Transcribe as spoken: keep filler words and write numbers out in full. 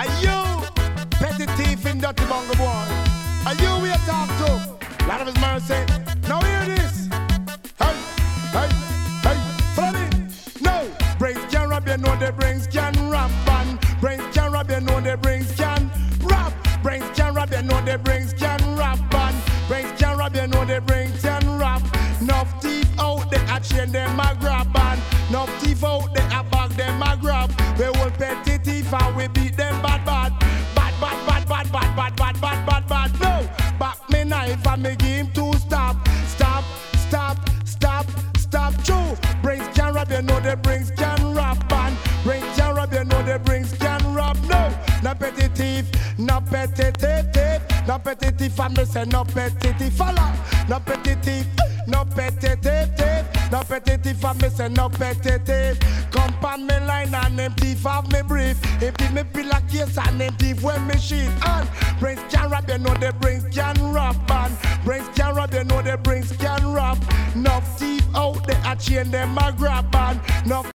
Are you petty thief in dirty bungle boy? Are you we talk to? Lord of His mercy. Now hear this. Hey, hey, hey, follow me. No, brains can rob, you know the brains can rob. And brains can rob, you know the brains can rob. Brains can rob, you know the brains can rob. And brains can rob, you know the brains can rob. Enough thief out there, a chain them a grab. And enough thief out there, a bag them a grab. We will petty thief and we beat them bad, bad. Bad, bad, bad, bad, bad, bad, bad, bad, bad, bad. No, back me knife and me give him to stop. Stop, stop, stop, stop. True, brains can rob, you know the brains can rob. And brains can rob, you know the brains can rob. No, no petty thief, no petty thief, thief. No petty thief, and me say no petty thief. Follow, no petty thief, no petty thief, thief. No petty thief, and me say no petty thief. Come on me line and them thief have me brief. Empty me pillar case and them thief when me sheet. And brains can rob, you know the brains can rob. And brains can rob, you know the brains can rob. Enough thief out there, a chain them a grab. And enough